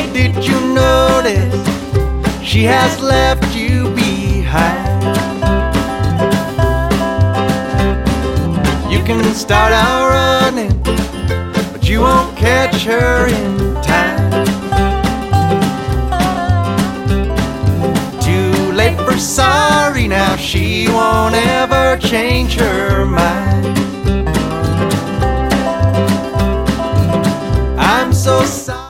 Did you notice she has left you behind? You can start out running, but you won't catch her in time. Too late for sorry, now she won't ever change her mind. I'm so sorry.